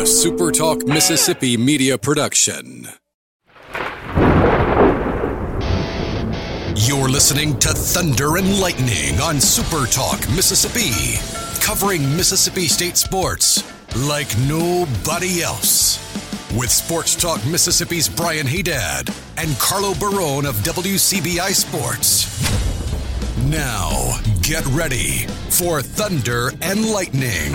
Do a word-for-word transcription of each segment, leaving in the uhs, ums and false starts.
a SuperTalk Mississippi media production. You're listening to Thunder and Lightning on SuperTalk Mississippi, covering Mississippi State sports like nobody else. With Sports Talk Mississippi's Brian Haydad and Carlo Barone of W C B I Sports. Now, get ready for Thunder and Lightning.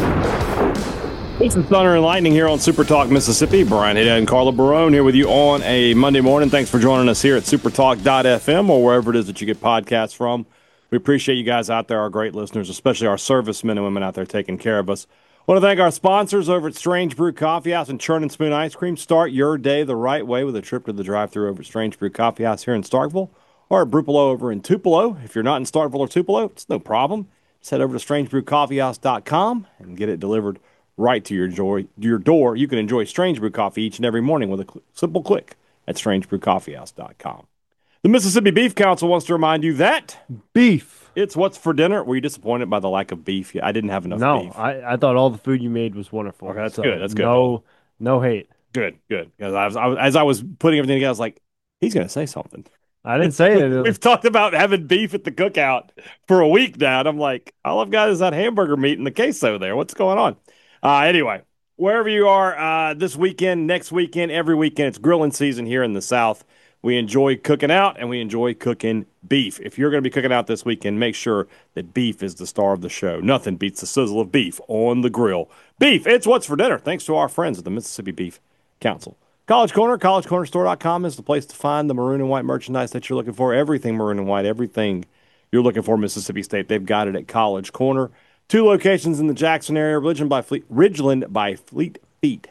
This is Thunder and Lightning here on Super Talk Mississippi. Brian Haydad and Carlo Barone here with you on a Monday morning. Thanks for joining us here at supertalk dot f m or wherever it is that you get podcasts from. We appreciate you guys out there, our great listeners, especially our servicemen and women out there taking care of us. I want to thank our sponsors over at Strange Brew Coffee House and Churn and Spoon Ice Cream. Start your day the right way with a trip to the drive-thru over at Strange Brew Coffee House here in Starkville, or at Brupolo over in Tupelo. If you're not in Starkville or Tupelo, it's no problem. Just head over to strange brew coffee house dot com and get it delivered right to your, joy, your door. You can enjoy Strange Brew Coffee each and every morning with a cl- simple click at strange brew coffee house dot com. The Mississippi Beef Council wants to remind you that beef. It's what's for dinner. Were you disappointed by the lack of beef? I didn't have enough no, beef. No, I, I thought all the food you made was wonderful. Okay, that's so good. That's good. No, no hate. Good, good. Because I was, I was, as I was putting everything together, I was like, he's going to say something. I didn't say it. We've talked about having beef at the cookout for a week now, and I'm like, all I've got is that hamburger meat and the queso there. What's going on? Uh, anyway, wherever you are uh, this weekend, next weekend, every weekend, it's grilling season here in the South. We enjoy cooking out, and we enjoy cooking beef. If you're going to be cooking out this weekend, make sure that beef is the star of the show. Nothing beats the sizzle of beef on the grill. Beef, it's what's for dinner, thanks to our friends at the Mississippi Beef Council. College Corner, college corner store dot com is the place to find the maroon and white merchandise that you're looking for. Everything maroon and white, everything you're looking for Mississippi State, they've got it at College Corner. Two locations in the Jackson area, Ridgeland by Fleet, Ridgeland by Fleet Feet,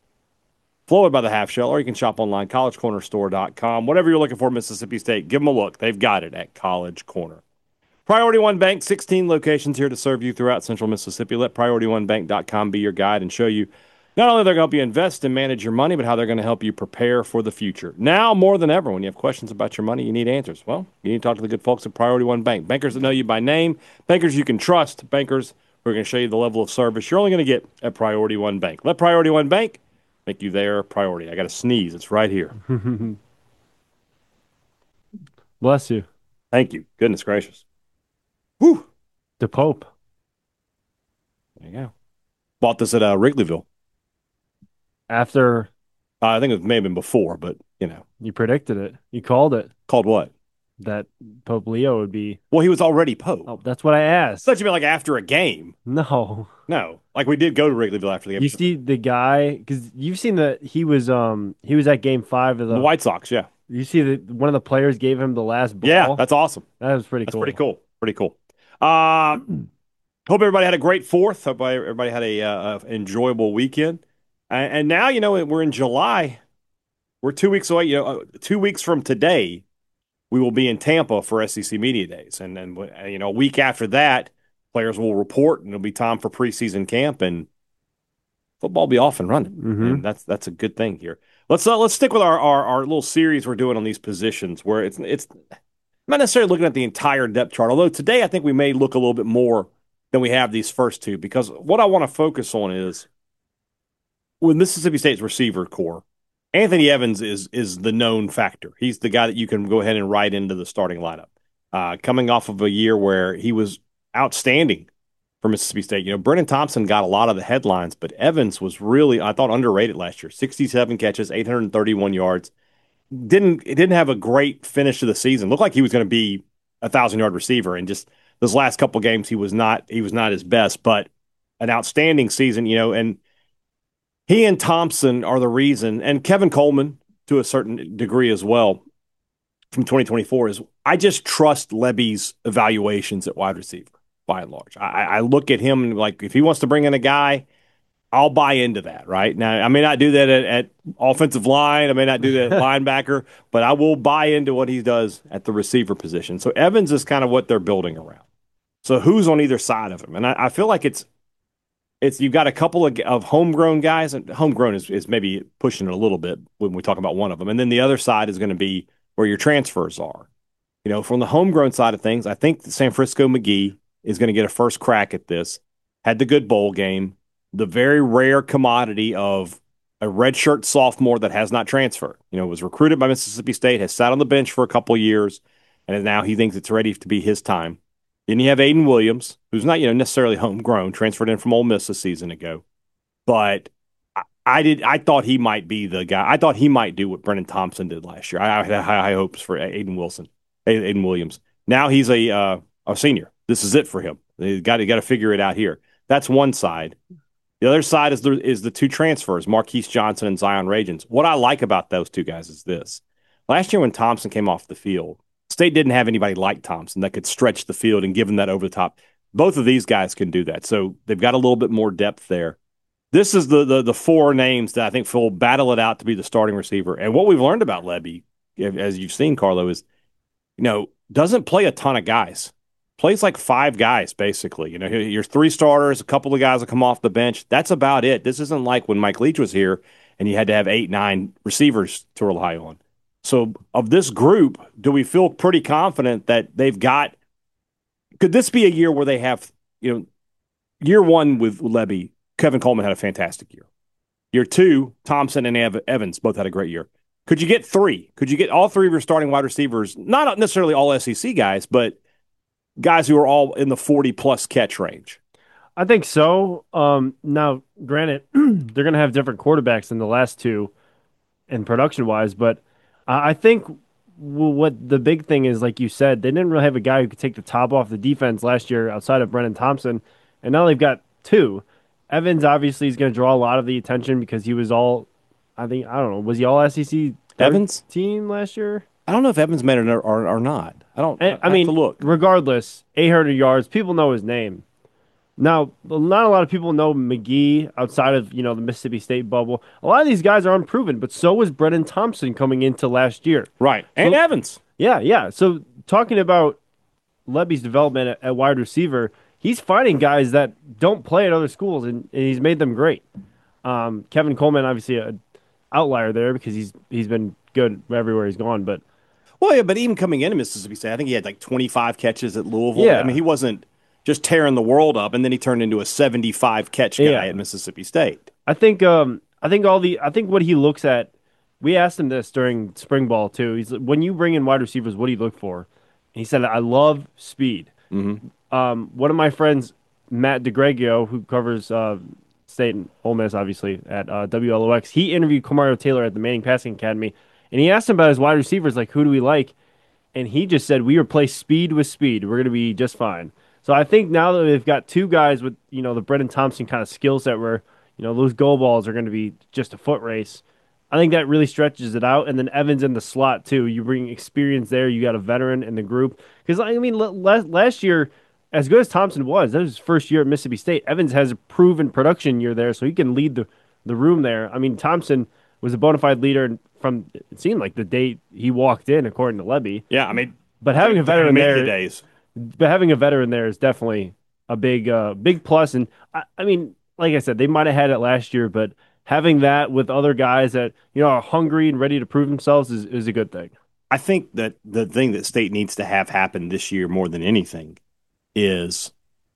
Floyd by the Half Shell, or you can shop online, college corner store dot com. Whatever you're looking for Mississippi State, give them a look. They've got it at College Corner. Priority One Bank, sixteen locations here to serve you throughout central Mississippi. Let priority one bank dot com be your guide and show you not only they're going to help you invest and manage your money, but how they're going to help you prepare for the future. Now, more than ever, when you have questions about your money, you need answers. Well, you need to talk to the good folks at Priority One Bank. Bankers that know you by name, bankers you can trust, bankers who are going to show you the level of service you're only going to get at Priority One Bank. Let Priority One Bank make you their priority. I got to sneeze. It's right here. Bless you. Thank you. Goodness gracious. Whew. The Pope. There you go. Bought this at uh, Wrigleyville. After, uh, I think it may have been before, but, you know. You predicted it. You called it. Called what? That Pope Leo would be. Well, he was already Pope. Oh, that's what I asked. I thought you meant like after a game. No. No. Like we did go to Wrigleyville after the game. You see the guy, because you've seen that he was um he was at game five of the, the White Sox, yeah. You see that one of the players gave him the last ball? Yeah, that's awesome. That was pretty that's cool. Pretty cool. Pretty cool. Uh, hope everybody had a great fourth. Hope everybody had a uh, enjoyable weekend. And, and now, you know, we're in July. We're two weeks away. You know, uh, two weeks from today, we will be in Tampa for S E C Media Days. And then, you know, a week after that, players will report, and it'll be time for preseason camp, and football will be off and running. Mm-hmm. And that's that's a good thing here. Let's uh, let's stick with our, our our little series we're doing on these positions, where it's it's not necessarily looking at the entire depth chart. Although today I think we may look a little bit more than we have these first two, because what I want to focus on is with Mississippi State's receiver core, Anthony Evans is is the known factor. He's the guy that you can go ahead and write into the starting lineup. Uh, coming off of a year where he was outstanding for Mississippi State. You know, Brennan Thompson got a lot of the headlines, but Evans was really, I thought, underrated last year. sixty-seven catches, eight hundred thirty-one yards. Didn't it didn't have a great finish to the season. Looked like he was going to be a thousand-yard receiver, and just those last couple games he was not he was not his best, but an outstanding season, you know, and he and Thompson are the reason, and Kevin Coleman to a certain degree as well from twenty twenty-four, is I just trust Lebby's evaluations at wide receiver by and large. I, I look at him and, like, if he wants to bring in a guy, I'll buy into that, right? Now, I may not do that at, at offensive line. I may not do that at linebacker, but I will buy into what he does at the receiver position. So Evans is kind of what they're building around. So who's on either side of him? And I, I feel like it's It's you've got a couple of, of homegrown guys, and homegrown is, is maybe pushing it a little bit when we talk about one of them. And then the other side is going to be where your transfers are. You know, from the homegrown side of things, I think San Francisco McGee is going to get a first crack at this. Had the good bowl game. the very rare commodity of a redshirt sophomore that has not transferred. You know, was recruited by Mississippi State, has sat on the bench for a couple years, and now he thinks it's ready to be his time. Then you have Aiden Williams, who's not, you know, necessarily homegrown, transferred in from Ole Miss a season ago. But I, I did I thought he might be the guy. I thought he might do what Brennan Thompson did last year. I, I had high hopes for Aiden Wilson, Aiden Williams. Now he's a uh, a senior. This is it for him. They got to got to figure it out here. That's one side. The other side is the is the two transfers, Marquise Johnson and Zion Ragens. What I like about those two guys is this. Last year when Thompson came off the field, State didn't have anybody like Thompson that could stretch the field and give him that over the top. Both of these guys can do that. So they've got a little bit more depth there. This is the the, the four names that I think will battle it out to be the starting receiver. And what we've learned about Lebby, as you've seen, Carlo, is, you know, doesn't play a ton of guys. Plays like five guys, basically. You know, your three starters, a couple of guys that come off the bench. That's about it. This isn't like when Mike Leach was here and you had to have eight, nine receivers to rely on. So of this group, do we feel pretty confident that they've got – could this be a year where they have, you know, year one with Lebby, Kevin Coleman had a fantastic year. Year two, Thompson and Evans both had a great year. Could you get three? Could you get all three of your starting wide receivers, not necessarily all S E C guys, but – guys who are all in the forty-plus catch range? I think so. Um, now, granted, they're going to have different quarterbacks than the last two in production-wise, but I think what the big thing is, like you said, they didn't really have a guy who could take the top off the defense last year outside of Brennan Thompson, and now they've got two. Evans obviously is going to draw a lot of the attention because he was all, I think, I don't know, was he all S E C Evans team last year? I don't know if Evans made it or, or, or not. I don't. I, I mean, have to look. Regardless, eight hundred yards. People know his name. Now, not a lot of people know McGee outside of, you know, the Mississippi State bubble. A lot of these guys are unproven, but so was Brennan Thompson coming into last year. Right, and so, Evans. Yeah, yeah. So talking about Lebby's development at, at wide receiver, he's finding guys that don't play at other schools, and, and he's made them great. Um, Kevin Coleman, obviously, an outlier there because he's he's been good everywhere he's gone, but. Well, yeah, but even coming into Mississippi State, I think he had like twenty-five catches at Louisville. Yeah. I mean, he wasn't just tearing the world up, and then he turned into a seventy-five catch guy yeah. at Mississippi State. I think um I think all the I think what he looks at, we asked him this during spring ball too. He's when you bring in wide receivers, what do you look for? And he said, I love speed. Mm-hmm. Um, one of my friends, Matt DeGregio, who covers uh, State and Ole Miss, obviously, at uh, W L O X, he interviewed Kamario Taylor at the Manning Passing Academy. And he asked him about his wide receivers, like, who do we like? And he just said, we replace speed with speed. We're going to be just fine. So I think now that they've got two guys with, you know, the Brennan Thompson kind of skill set where, you know, those go balls are going to be just a foot race, I think that really stretches it out. And then Evans in the slot, too. You bring experience there. You got a veteran in the group. Because, I mean, last year, as good as Thompson was, that was his first year at Mississippi State. Evans has a proven production year there, so he can lead the, the room there. I mean, Thompson was a bona fide leader from, it seemed like, the day he walked in, according to Lebby. Yeah, I mean, but having a veteran there, days. but having a veteran there is definitely a big, uh, big plus. And I, I mean, like I said, they might have had it last year, but having that with other guys that, you know, are hungry and ready to prove themselves is, is a good thing. I think that the thing that State needs to have happen this year more than anything is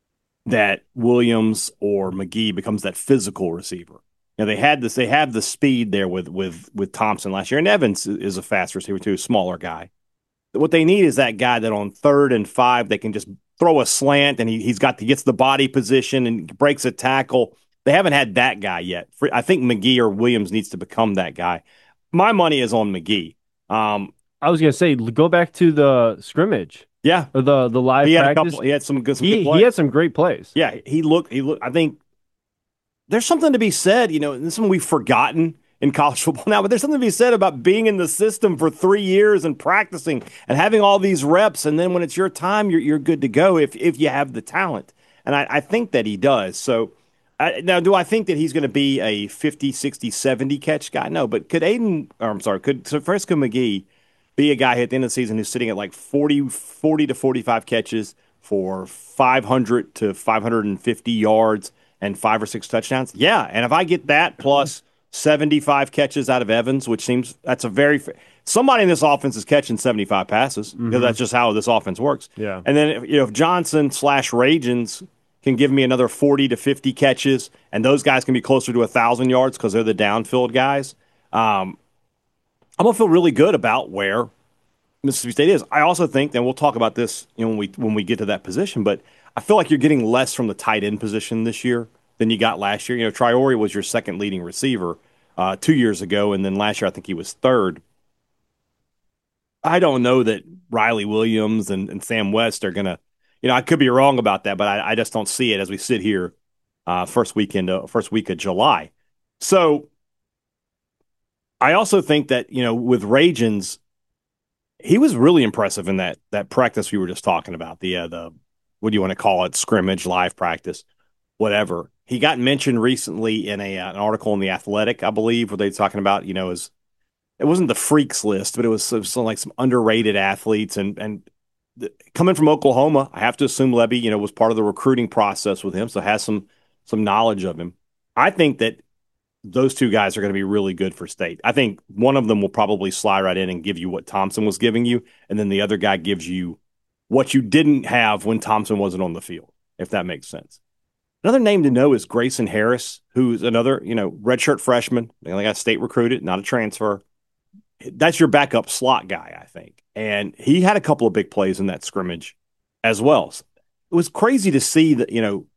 that Williams or McGee becomes that physical receiver. You know, they had this, they have the speed there with with with Thompson last year, and Evans is a fast receiver too, a smaller guy. What they need is that guy that on third and five they can just throw a slant and he he's got he gets the body position and breaks a tackle. They haven't had that guy yet. I think McGee or Williams needs to become that guy. My money is on McGee. Um, I was gonna say go back to the scrimmage. Yeah, or the the live he had practice. A couple, he had some good. Some he, good he had some great plays. Yeah, he looked. He looked. I think there's something to be said. You know, this is something we've forgotten in college football now, but there's something to be said about being in the system for three years and practicing and having all these reps, and then when it's your time, you're you're good to go if if you have the talent. And I, I think that he does. So I, now, do I think that he's going to be a fifty, sixty, seventy catch guy? No, but could Aiden? Or I'm sorry, could so Fresco McGee be a guy at the end of the season who's sitting at like forty, forty to forty-five catches for five hundred to five hundred fifty yards and five or six touchdowns? Yeah, and if I get that plus seventy-five catches out of Evans, which seems that's a very somebody in this offense is catching seventy-five passes because mm-hmm. that's just how this offense works. Yeah, and then if, you know if Johnson slash Ragens can give me another forty to fifty catches, and those guys can be closer to one thousand yards because they're the downfield guys, um, I'm going to feel really good about where Mississippi State is. I also think, and we'll talk about this, you know, when we when we get to that position, but I feel like you're getting less from the tight end position this year than you got last year. You know, Traore was your second leading receiver uh, two years ago, and then last year I think he was third. I don't know that Riley Williams and, and Sam West are going to, you know, I could be wrong about that, but I, I just don't see it as we sit here uh, first weekend, uh, first week of July. So I also think that, you know, with Ragens, he was really impressive in that that practice we were just talking about. The uh, the what do you want to call it? Scrimmage, live practice, whatever. He got mentioned recently in a uh, an article in the Athletic, I believe, where they were talking about, you know, his it wasn't the freaks list, but it was, it was like some underrated athletes. And and the, coming from Oklahoma, I have to assume Lebby, you know, was part of the recruiting process with him, so has some some knowledge of him. I think that those two guys are going to be really good for State. I think one of them will probably slide right in and give you what Thompson was giving you, and then the other guy gives you what you didn't have when Thompson wasn't on the field, if that makes sense. Another name to know is Grayson Harris, who's another, you know, redshirt freshman. They only got State recruited, not a transfer. That's your backup slot guy, I think. And he had a couple of big plays in that scrimmage as well. So it was crazy to see that, you know,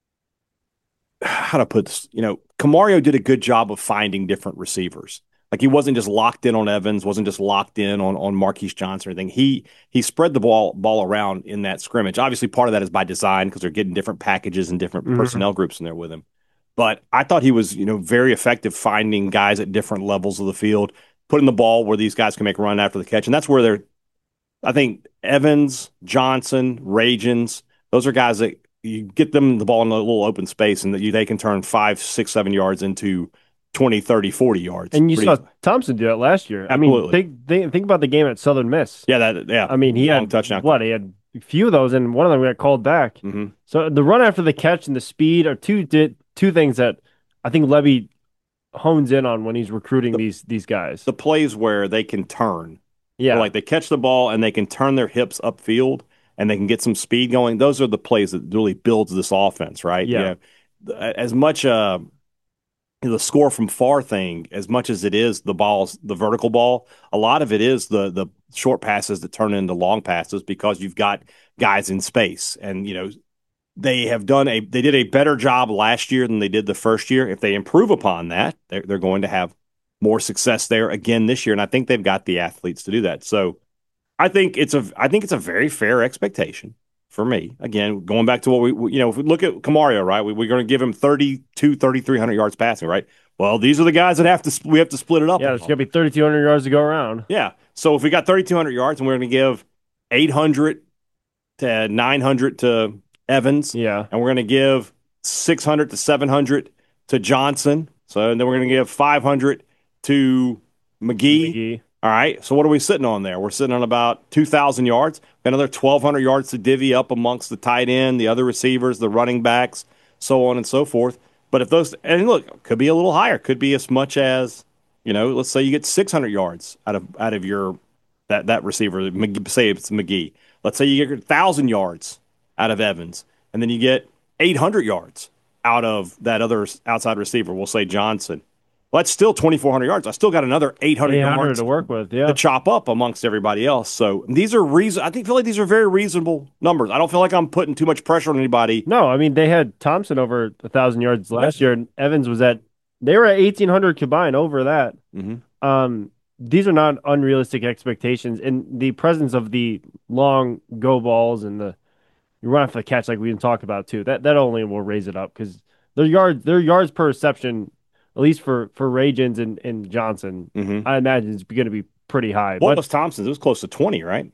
how to put this, you know, Camario did a good job of finding different receivers. Like he wasn't just locked in on Evans, wasn't just locked in on, on Marquise Johnson or anything. He he spread the ball ball around in that scrimmage. Obviously, part of that is by design because they're getting different packages and different mm-hmm. personnel groups in there with him. But I thought he was, you know, very effective finding guys at different levels of the field, putting the ball where these guys can make a run after the catch. And that's where they're, I think, Evans, Johnson, Ragens, those are guys that you get them the ball in a little open space and that you, they can turn five, six, seven yards into twenty, thirty, forty yards. And you saw easily. Thompson do it last year. Absolutely. I mean, think, think, think about the game at Southern Miss. Yeah, that, yeah. I mean, he Long had touchdown. What? He had a few of those, and one of them got called back. Mm-hmm. So the run after the catch and the speed are two two things that I think Lebby hones in on when he's recruiting the, these these guys. The plays where they can turn. Yeah. So like they catch the ball and they can turn their hips upfield and they can get some speed going. Those are the plays that really builds this offense, right? Yeah. You know, as much uh, the score from far thing, as much as it is the balls, the vertical ball, a lot of it is the the short passes that turn into long passes because you've got guys in space. And, you know, they have done a they did a better job last year than they did the first year. If they improve upon that, they're, they're going to have more success there again this year. And I think they've got the athletes to do that. So I think it's a I think it's a very fair expectation for me. Again, going back to what we, you know, if we look at Camario, right, we, we're going to give him thirty-two, thirty-three hundred yards passing, right? Well, these are the guys that have to we have to split it up. Yeah, there's going to be thirty-two hundred yards to go around. Yeah. So if we got thirty-two hundred yards and we're going to give eight hundred to nine hundred to Evans, yeah, and we're going to give six hundred to seven hundred to Johnson, so and then we're going to give five hundred to McGee. McGee. All right, so what are we sitting on there? We're sitting on about two thousand yards, another twelve hundred yards to divvy up amongst the tight end, the other receivers, the running backs, so on and so forth. But if those, and look, could be a little higher, could be as much as, you know, let's say you get six hundred yards out of out of your that that receiver. Say it's McGee. Let's say you get one thousand yards out of Evans, and then you get eight hundred yards out of that other outside receiver. We'll say Johnson. Well, that's still twenty-four hundred yards. I still got another eight hundred, eight hundred yards to work with, yeah, to chop up amongst everybody else. So these are reason. I think feel like these are very reasonable numbers. I don't feel like I'm putting too much pressure on anybody. No, I mean they had Thompson over a thousand yards last year, and Evans was at they were at eighteen hundred combined over that. Mm-hmm. Um, these are not unrealistic expectations in the presence of the long go balls and the you run off the catch like we didn't talk about too. That that only will raise it up because their yards their yards per reception. At least for, for Ragens and, and Johnson, mm-hmm. I imagine it's going to be pretty high. What but, was Thompson's? It was close to twenty, right?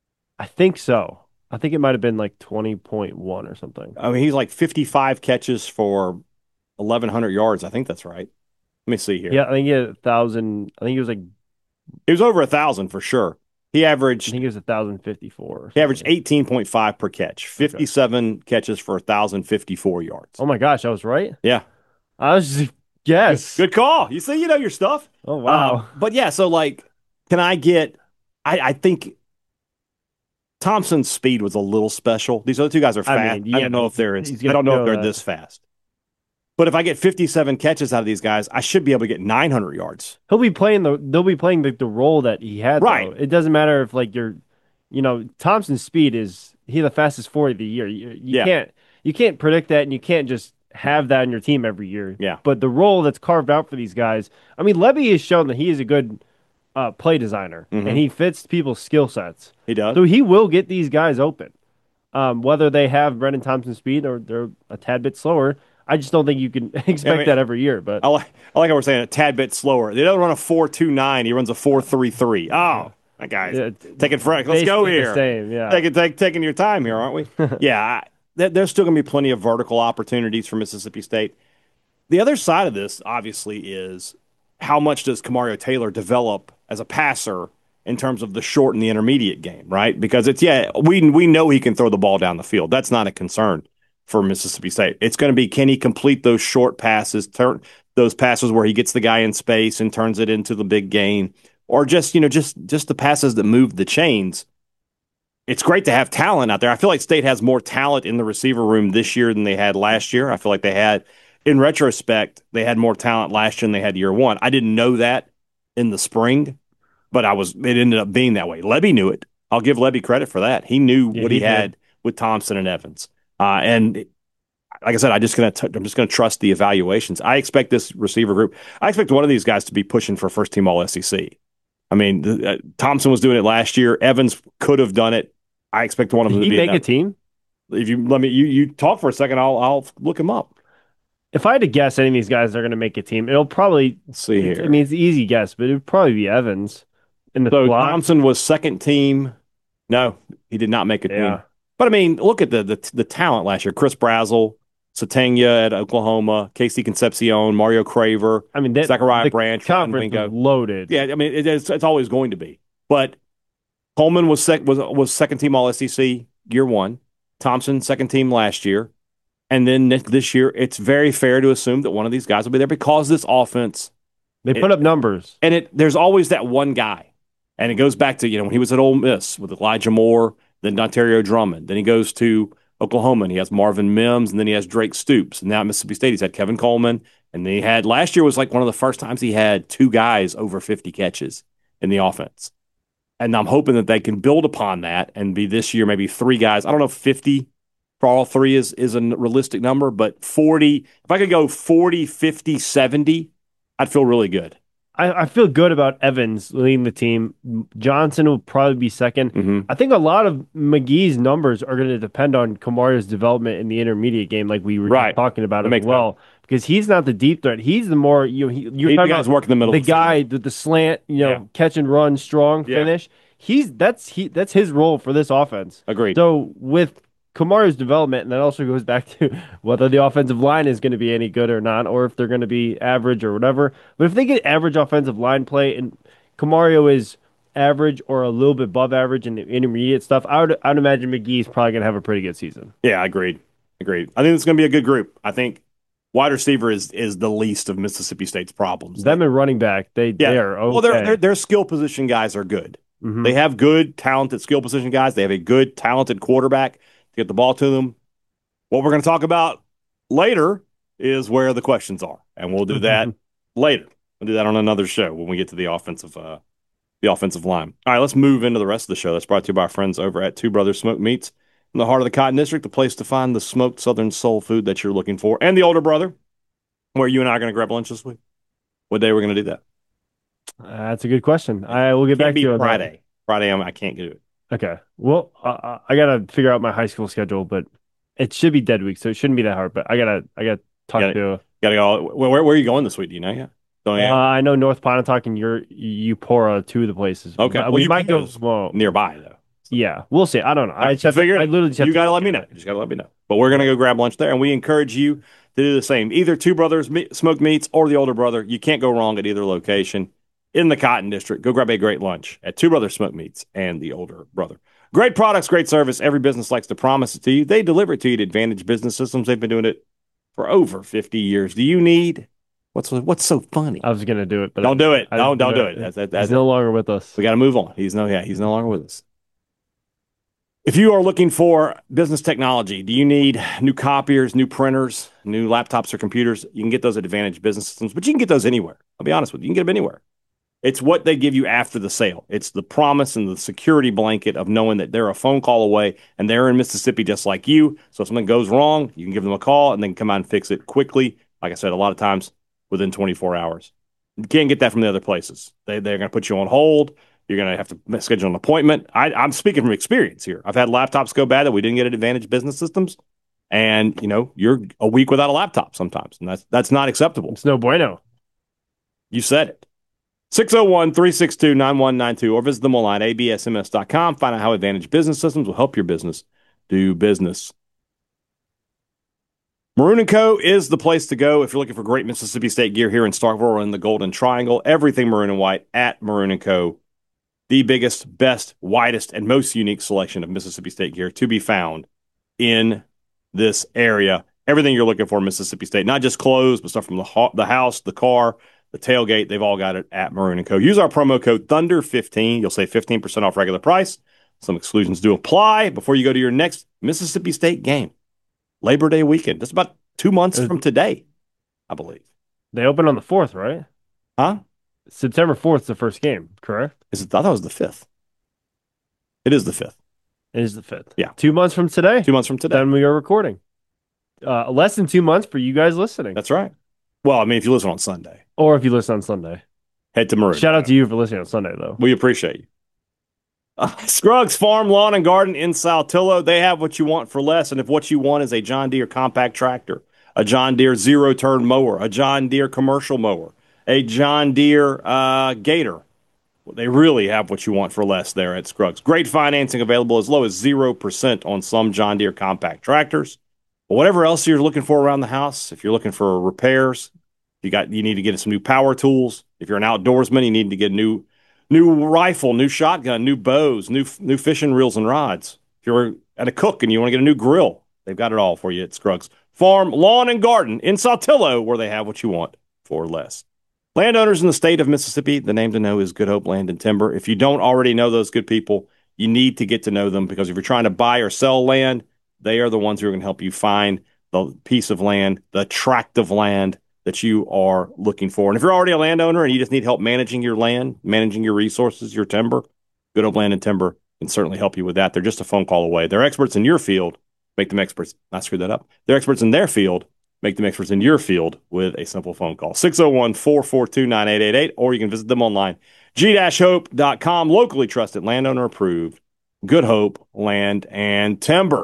I think so. I think it might have been like twenty point one or something. I mean, he's like fifty-five catches for eleven hundred yards. I think that's right. Let me see here. Yeah, I think he had one thousand. I think he was like. He was over one thousand for sure. He averaged. I think it was one thousand fifty-four. He averaged eighteen point five per catch, fifty-seven okay. catches for one thousand fifty-four yards. Oh my gosh, I was right? Yeah. I was just. Yes. Good call. You see, you know your stuff. Oh, wow. Um, but yeah, so like, can I get, I, I think Thompson's speed was a little special. These other two guys are fast. I mean, I yeah, don't know if they're. he's I gonna don't know if show they're that. this fast. But if I get fifty-seven catches out of these guys, I should be able to get nine hundred yards. He'll be playing the they'll be playing the, the role that he had. Right. Though. It doesn't matter if like you're, you know, Thompson's speed is he the fastest forty of the year. You, you Yeah. can't you can't predict that, and you can't just have that in your team every year. Yeah. But the role that's carved out for these guys, I mean, Levy has shown that he is a good uh, play designer, Mhm. and he fits people's skill sets. He does. So he will get these guys open, um, whether they have Brendan Thompson's speed or they're a tad bit slower. I just don't think you can expect I mean, that every year. But I like, I like how we're saying a tad bit slower. They don't run a four two nine. He runs a four three three. Oh, that guy's Yeah, taking Frank. Let's go basically the here. same, yeah. Taking, take, taking your time here, aren't we? yeah. I, there- there's still going to be plenty of vertical opportunities for Mississippi State. The other side of this, obviously, is how much does Kamario Taylor develop as a passer in terms of the short and the intermediate game, right? Because it's, yeah, we we know he can throw the ball down the field. That's not a concern for Mississippi State. It's going to be, can he complete those short passes, turn those passes where he gets the guy in space and turns it into the big gain, or just, you know, just just the passes that move the chains. It's great to have talent out there. I feel like State has more talent in the receiver room this year than they had last year. I feel like they had, in retrospect, they had more talent last year than they had year one. I didn't know that in the spring, but I was. It ended up being that way. Lebby knew it. I'll give Lebby credit for that. He knew Yeah, what he, he had did. with Thompson and Evans. Uh, and like I said, I just gonna t- I'm just gonna trust the evaluations. I expect this receiver group. I expect one of these guys to be pushing for first team All S E C. I mean, the, uh, Thompson was doing it last year. Evans could have done it. I expect one of them Did to he be make a team? If you let me, you you talk for a second. I'll I'll look him up. If I had to guess, any of these guys are going to make a team. It'll probably. Let's see here. I mean, it's an easy guess, but it would probably be Evans in the So slot. Thompson was second team. No, he did not make a Yeah. team. But I mean, look at the the, the talent last year. Chris Brazel, Satanga at Oklahoma, Casey Concepcion, Mario Craver, I mean, that, Zachariah the Branch, conference Wingo. is loaded. Yeah, I mean, it, it's it's always going to be. But Coleman was sec, was was second team All S E C year one. Thompson second team last year, and then this year, it's very fair to assume that one of these guys will be there because this offense. They put It- up numbers. And it there's always that one guy. And it goes back to, you know, when he was at Ole Miss with Elijah Moore, then Ontario Drummond. Then he goes to Oklahoma and he has Marvin Mims, and then he has Drake Stoops. And now at Mississippi State, he's had Kevin Coleman. And then he had last year was like one of the first times he had two guys over fifty catches in the offense. And I'm hoping that they can build upon that and be this year maybe three guys. I don't know if fifty for all three is, is a realistic number, but forty, if I could go forty, fifty, seventy, I'd feel really good. I, I feel good about Evans leading the team. Johnson will probably be 2nd Mm-hmm. I think a lot of McGee's numbers are going to depend on Kamario's development in the intermediate game, like we were just Right. talking about That as makes well. Because he's not the deep threat. He's the more you. Know, he, you're He talking guys about work in the middle the of the field. guy with the slant, you know, Yeah. catch and run, strong Yeah. finish. He's that's he that's his role for this offense. Agreed. So with Kamario's development, and that also goes back to whether the offensive line is going to be any good or not, or if they're going to be average or whatever. But if they get average offensive line play and Kamario is average or a little bit above average in the intermediate stuff, I would I'd imagine McGee's probably going to have a pretty good season. Yeah, agreed. Agreed. I think it's going to be a good group. I think wide receiver is is the least of Mississippi State's problems. Them and running back, they yeah. they are okay. Well, their their their skill position guys are good. Mhm. They have good, talented skill position guys. They have a good, talented quarterback to get the ball to them. What we're going to talk about later is where the questions are, and we'll do that later. We'll do that on another show when we get to the offensive uh, the offensive line. All right, let's move into the rest of the show. That's brought to you by our friends over at Two Brothers Smoked Meats in the heart of the Cotton District, the place to find the smoked Southern soul food that you're looking for, and the older brother, where you and I are going to grab lunch this week. What day are we going to do that? Uh, that's a good question. I will get Can't back be to you on that. Friday. Friday, I'm, I can't do it. Okay. Well, uh, I gotta figure out my high school schedule, but it should be dead week, so it shouldn't be that hard. But I gotta, I gotta talk Got it. to. Got to go. Where, where, where are you going this week? Do you know yet? Don't you? Uh, I know North Pontotoc and your Eupora, two of the places. Okay. But Well, we you might go. can go Well, Nearby though. yeah, we'll see. I don't know. I just have to, figure it. I literally just have You to- got to let me know. You just got to let me know. But we're going to go grab lunch there, and we encourage you to do the same. Either Two Brothers Me- Smoked Meats or the older brother. You can't go wrong at either location in the Cotton District. Go grab a great lunch at Two Brothers Smoked Meats and the older brother. Great products, great service. Every business likes to promise it to you. They deliver it to you at Advantage Business Systems. They've been doing it for over fifty years. Do you need what's what's so funny? I was gonna do it, but Don't do it. I Don't didn't don't do it. That's, that, He's that's, no longer with us. we got to move on. He's no yeah. He's no longer with us. If you are looking for business technology, do you need new copiers, new printers, new laptops or computers? You can get those at Advantage Business Systems, but you can get those anywhere. I'll be honest with you. You can get them anywhere. It's what they give you after the sale. It's the promise and the security blanket of knowing that they're a phone call away and they're in Mississippi just like you. So if something goes wrong, you can give them a call and then come out and fix it quickly. Like I said, a lot of times within twenty-four hours. You can't get that from the other places. They, they're going to put you on hold. You're going to have to schedule an appointment. I, I'm speaking from experience here. I've had laptops go bad that we didn't get at Advantage Business Systems. And, you know, you're a week without a laptop sometimes. And that's, that's not acceptable. It's no bueno. You said it. six oh one, three six two, nine one nine two or visit them online, a b s m s dot com. Find out how Advantage Business Systems will help your business do business. Maroon and Co. is the place to go if you're looking for great Mississippi State gear here in Starkville or in the Golden Triangle. Everything maroon and white at Maroon and Co. The biggest, best, widest, and most unique selection of Mississippi State gear to be found in this area. Everything you're looking for in Mississippi State, not just clothes, but stuff from the, ho- the house, the car, the tailgate. They've all got it at Maroon and Co. Use our promo code Thunder fifteen. You'll save fifteen percent off regular price. Some exclusions do apply before you go to your next Mississippi State game. Labor Day weekend. That's about two months from today, I believe. They open on the fourth, right? Huh? September fourth is the first game, correct? Is it, I thought it was the fifth. It is the fifth. It is the fifth. Yeah. Two months from today. Two months from today. Then we are recording. Uh, less than two months for you guys listening. That's right. Well, I mean, if you listen on Sunday. Or if you listen on Sunday. Head to Maroon. Shout out to you for listening on Sunday, though. We appreciate you. Uh, Scruggs Farm Lawn and Garden in Saltillo. They have what you want for less. And if what you want is a John Deere compact tractor, a John Deere zero-turn mower, a John Deere commercial mower, a John Deere uh, Gator, they really have what you want for less there at Scruggs. Great financing available as low as zero percent on some John Deere compact tractors. But whatever else you're looking for around the house, if you're looking for repairs, you got you need to get some new power tools. If you're an outdoorsman, you need to get a new new rifle, new shotgun, new bows, new new fishing reels and rods. If you're at a cook and you want to get a new grill, they've got it all for you at Scruggs Farm, Lawn, and Garden in Saltillo, where they have what you want for less. Landowners in the state of Mississippi, the name to know is Good Hope Land and Timber. If you don't already know those good people, you need to get to know them, because if you're trying to buy or sell land, they are the ones who are going to help you find the piece of land, the tract of land that you are looking for. And if you're already a landowner and you just need help managing your land, managing your resources, your timber, Good Hope Land and Timber can certainly help you with that. They're just a phone call away. They're experts in your field. Make them experts. I screwed that up. They're experts in their field. Make them experts in your field with a simple phone call. six oh one, four four two, nine eight eight eight, or you can visit them online. g hope dot com, locally trusted, landowner approved. Good Hope Land and Timber.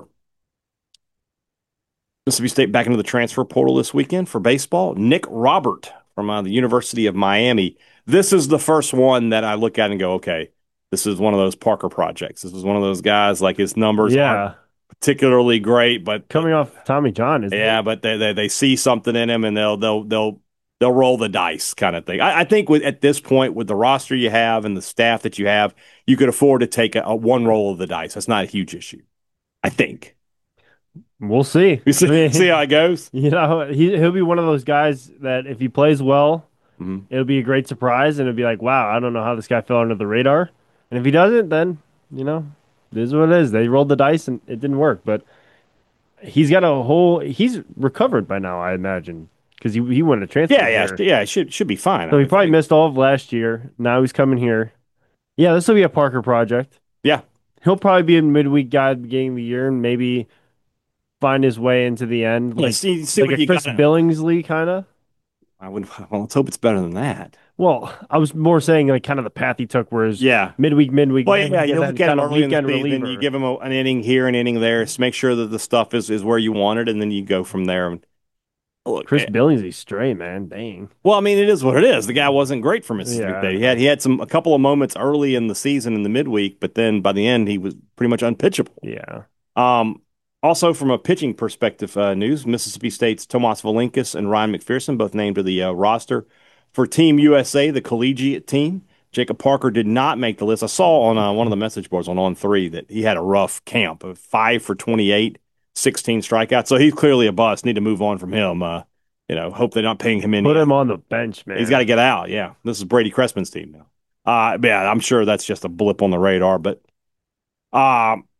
Mississippi State back into the transfer portal this weekend for baseball. Nick Robert from uh, the University of Miami. This is the first one that I look at and go, okay, this is one of those Parker projects. This is one of those guys, like, his numbers yeah. aren't particularly great, but coming off Tommy John, is yeah, it? but they, they they see something in him and they'll they'll they'll they'll roll the dice kind of thing. I, I think with at this point, with the roster you have and the staff that you have, you could afford to take a, a one roll of the dice. That's not a huge issue, I think. We'll see. We see, I mean, see how it goes. You know, he he'll be one of those guys that if he plays well, mm-hmm. it'll be a great surprise, and it'll be like, wow, I don't know how this guy fell under the radar. And if he doesn't, then you know, it is what it is. They rolled the dice and it didn't work, but he's got a whole. He's recovered by now, I imagine, because he he went to transfer. Yeah, yeah, here. yeah. It should should be fine. So I he probably think. missed all of last year. Now he's coming here. Yeah, this will be a Parker project. Yeah, he'll probably be a midweek guy at the beginning of the year and maybe find his way into the end. Yeah, like see, see like what a you Chris gotta, Billingsley kind of. I would. Well, let's hope it's better than that. Well, I was more saying like kind of the path he took, whereas yeah, midweek, midweek. Well, yeah, you look at him early in the season, reliever. you give him a, an inning here, an inning there, so make sure that the stuff is, is where you want it, and then you go from there. And look, Chris man. Billingsley stray, man, dang. Well, I mean, it is what it is. The guy wasn't great for Mississippi Yeah. State. He had he had some a couple of moments early in the season in the midweek, but then by the end he was pretty much unpitchable. Yeah. Um. Also, from a pitching perspective, uh, news: Mississippi State's Tomas Valinkas and Ryan McPherson both named to the uh, roster for Team U S A, the collegiate team. Jacob Parker did not make the list. I saw on uh, one of the message boards on On three that he had a rough camp of five for twenty-eight, sixteen strikeouts. So he's clearly a bust. Need to move on from him. Uh, you know, hope they're not paying him in. Put him on the bench, man. He's got to get out. Yeah, this is Brady Crespin's team now. Uh, yeah, I'm sure that's just a blip on the radar. But um,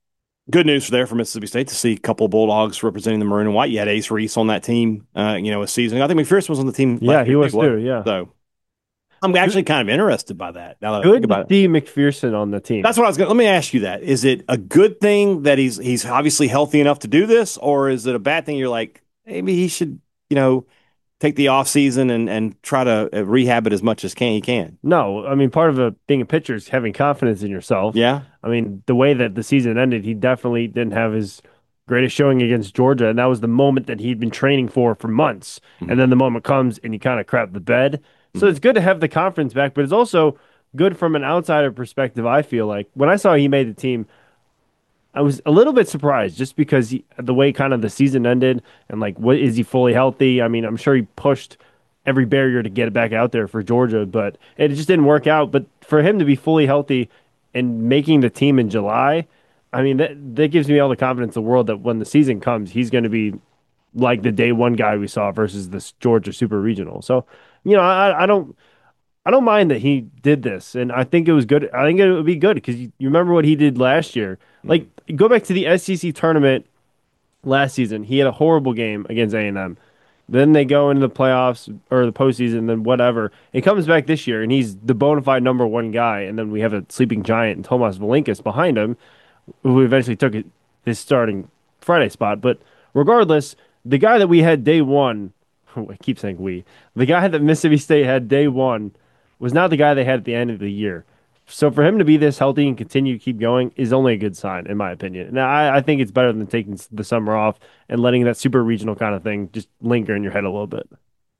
good news there for Mississippi State to see a couple of Bulldogs representing the maroon and white. You had Ace Reese on that team, uh, you know, a season. I think McPherson was on the team. Yeah, last he year, was too, too. Yeah. So I'm actually kind of interested by that. Now that I Good think to about it. see McPherson on the team. That's what I was going to. Let me ask you that. Is it a good thing that he's he's obviously healthy enough to do this, or is it a bad thing? You're like, maybe he should, you know, take the off season and, and try to uh, rehab it as much as can he can. No, I mean, part of a, being a pitcher is having confidence in yourself. Yeah. I mean, the way that the season ended, he definitely didn't have his greatest showing against Georgia, and that was the moment that he'd been training for for months. Mm-hmm. And then the moment comes, and he kind of crapped the bed. So Mm-hmm. it's good to have the confidence back, but it's also good from an outsider perspective. I feel like when I saw he made the team, I was a little bit surprised just because he, the way kind of the season ended and like, what is he fully healthy? I mean, I'm sure he pushed every barrier to get it back out there for Georgia, but it just didn't work out. But for him to be fully healthy and making the team in July, I mean, that, that gives me all the confidence in the world that when the season comes, he's going to be like the day one guy we saw versus this Georgia Super Regional. So, you know, I, I don't. I don't mind that he did this, and I think it was good. I think it would be good because you, you remember what he did last year. Like, go back to the S E C tournament last season. He had a horrible game against A and M. Then they go into the playoffs or the postseason, then whatever. He comes back this year, and he's the bona fide number one guy. And then we have a sleeping giant, Tomas Valinkas, behind him, who eventually took his starting Friday spot. But regardless, the guy that we had day one, I keep saying we, the guy that Mississippi State had day one was not the guy they had at the end of the year. So for him to be this healthy and continue to keep going is only a good sign, in my opinion. And I, I think it's better than taking the summer off and letting that super regional kind of thing just linger in your head a little bit.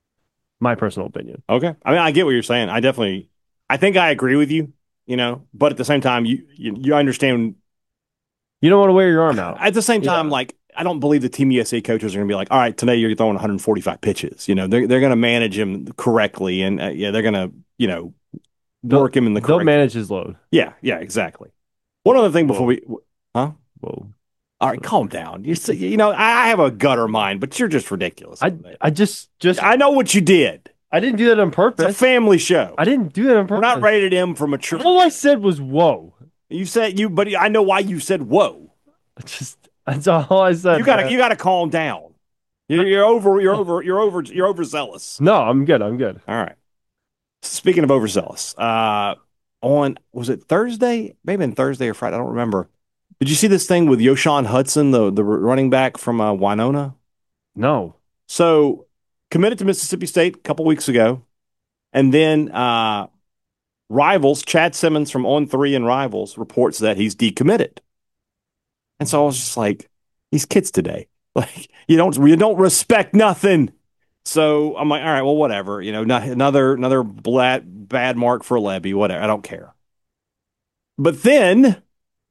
My personal opinion. Okay. I mean, I get what you're saying. I definitely, I think I agree with you, you know, but at the same time, you, you, you understand. You don't want to wear your arm out. At the same time, Yeah. like, I don't believe the Team U S A coaches are going to be like, all right, today you're throwing one hundred forty-five pitches. You know, they're, they're going to manage him correctly. And uh, yeah, they're going to, you know, They'll- work him in the They'll correct. manage his load. Yeah. Yeah, exactly. One other thing before we, huh? Whoa. All right, calm down. You see, you know, I have a gutter mind, but you're just ridiculous. I I just just I know what you did. I didn't do that on It's a purpose. family show. I didn't do that on We're purpose. not rated M for mature. All I said was whoa. You said you, but I know why you said whoa. Just that's all I said. You gotta, man. you gotta calm down. You're, you're over, you're over, you're over, you're overzealous. No, I'm good. I'm good. All right. Speaking of overzealous, uh, on was it Thursday? Maybe on Thursday or Friday. I don't remember. Did you see this thing with Yoshawn Hudson, the the running back from uh, Winona? No. So committed to Mississippi State a couple weeks ago, and then uh, Rivals Chad Simmons from On Three and Rivals reports that he's decommitted. And so I was just like, these kids today, like you don't you don't respect nothing. So I'm like, all right, well, whatever. You know, not, another another bad bad mark for Levy. Whatever, I don't care. But then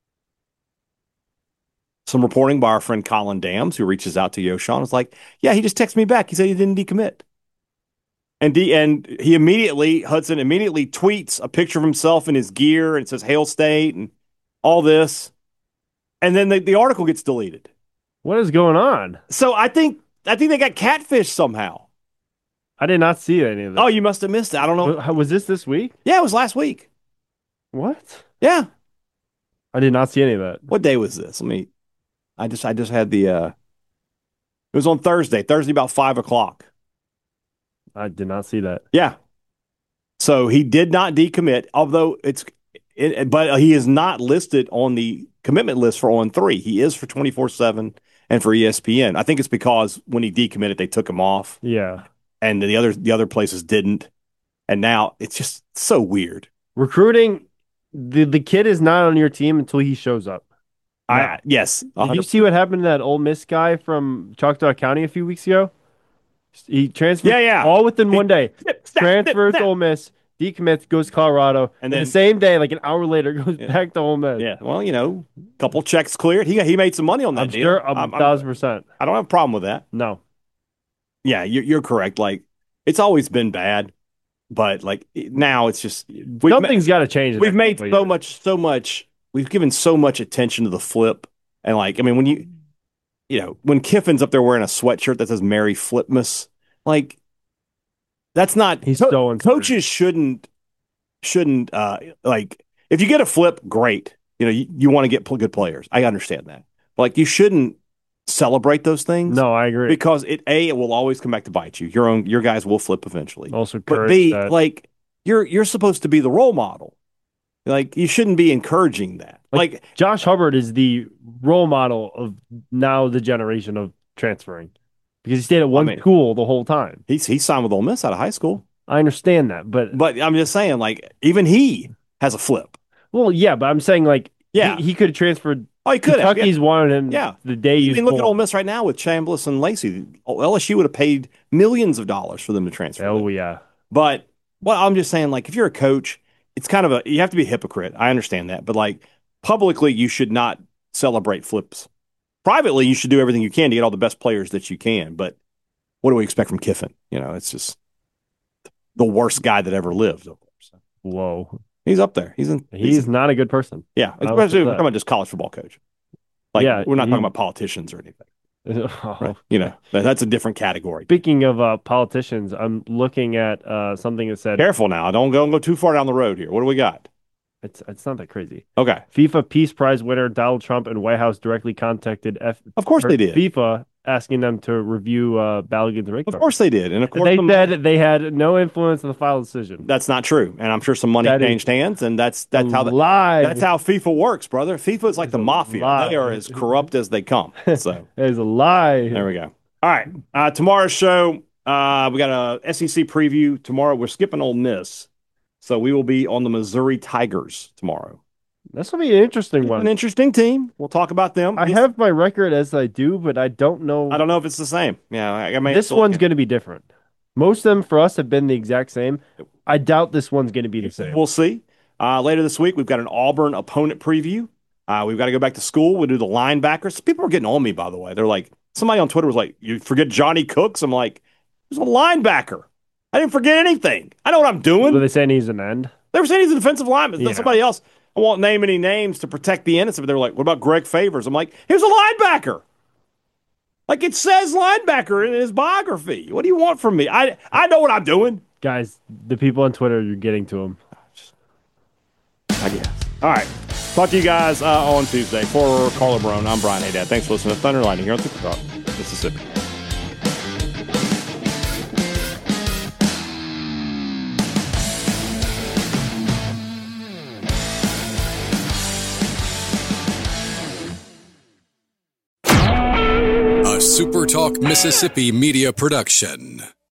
some reporting by our friend Colin Dams, who reaches out to Yoshawn, is like, yeah, he just texted me back. He said he didn't decommit. And D, and he immediately, Hudson immediately tweets a picture of himself in his gear and it says Hail State and all this. And then the, the article gets deleted. What is going on? So I think I think they got catfished somehow. I did not see any of that. Oh, you must have missed it. I don't know. Wa- Was this this week? Yeah, it was last week. What? Yeah. I did not see any of that. What day was this? Let me I just I just had the uh it was on Thursday. Thursday about five o'clock. I did not see that. Yeah. So he did not decommit, although it's it, but he is not listed on the commitment list for On Three. He is for twenty-four seven and for E S P N. I think it's because when he decommitted, they took him off, Yeah. and the other the other places didn't. And now it's just so weird. Recruiting, the, the kid is not on your team until he shows up. I yes. Did you see what happened to that Ole Miss guy from Choctaw County a few weeks ago? He transferred Yeah, yeah. all within one day. Snip, snap, Transfers snip, to Ole Miss, decommits, goes to Colorado, And and then- then the same day, like an hour later, goes Yeah. back to Ole Miss. Yeah. Well, you know, a couple checks cleared. He got, he made some money on that I'm deal. sure, a I'm- I'm- thousand percent. I don't have a problem with that. No. Yeah, you're, you're correct. Like it's always been bad, but like now it's just we've ma- Something's got to change. in we've the made next couple so years. much, so much. We've given so much attention to the flip, and like I mean, when you, you know, when Kiffin's up there wearing a sweatshirt that says "Merry Flipmas," like that's not. He's so uncertain. coaches shouldn't shouldn't uh like if you get a flip, great. You know, you, you want to get pl- good players. I understand that, Like, you shouldn't celebrate those things. No, I agree. Because it a it will always come back to bite you. Your own your guys will flip eventually. Also, but B, that. like you're you're supposed to be the role model. Like, you shouldn't be encouraging that. Like, like Josh Hubbard is the role model of now the generation of transferring because he stayed at one I mean, school the whole time. He's he signed with Ole Miss out of high school. I understand that, but but I'm just saying, like, even he has a flip. Well, yeah, but I'm saying, like, yeah, he, he could have transferred. Oh, he could have. Kentucky's yeah. wanted him. Yeah, the day you you look at Ole Miss right now with Chambliss and Lacey. L S U would have paid millions of dollars for them to transfer. Oh them. yeah, but well, I'm just saying, like, if you're a coach, it's kind of a you have to be a hypocrite. I understand that, but like publicly, you should not celebrate flips. Privately, you should do everything you can to get all the best players that you can. But what do we expect from Kiffin? You know, it's just the worst guy that ever lived. Of course. Whoa, he's up there. He's in. He's, he's not a good person. Yeah, especially we're talking about just college football coach. Like, yeah, we're not he, talking about politicians or anything. Oh. Right? You know, that's a different category. Speaking of uh, politicians, I'm looking at uh, something that said. Careful now. Don't go, don't go too far down the road here. What do we got? It's it's not that crazy. Okay. FIFA Peace Prize winner Donald Trump and White House directly contacted F. Of course they did. FIFA asking them to review uh, Balogun the Of course they did, and of course they some, said they had no influence in the final decision. That's not true, and I'm sure some money that changed hands, and that's that's how the, lie. that's how FIFA works, brother. FIFA is like it's the mafia; lie. they are as corrupt as they come. So it's a lie. There we go. All right, uh, tomorrow's show, uh, we got a S E C preview tomorrow. We're skipping Ole Miss, so we will be on the Missouri Tigers tomorrow. This will be an interesting it's one. An interesting team. We'll talk about them. I it's, have my record as I do, but I don't know. I don't know if it's the same. Yeah, I, I mean, this one's going to be different. Most of them for us have been the exact same. I doubt this one's going to be the same. We'll see. Uh, later this week, we've got an Auburn opponent preview. Uh, we've got to go back to school. We'll do the linebackers. People are getting on me, by the way. They're like, somebody on Twitter was like, you forget Johnny Cooks? I'm like, he's a linebacker. I didn't forget anything. I know what I'm doing. Were they saying he's an end? They were saying he's a defensive lineman. Yeah. Somebody else. I won't name any names to protect the innocent, but they were like, what about Greg Favors? I'm like, he was a linebacker. Like, it says linebacker in his biography. What do you want from me? I I know what I'm doing. Guys, the people on Twitter, you're getting to them. I guess. All right. Talk to you guys uh, on Tuesday. For Carla Brone, I'm Brian Haydad. Thanks for listening to Thunder Lightning here on Super Talk, Mississippi. A Super Talk Mississippi media production.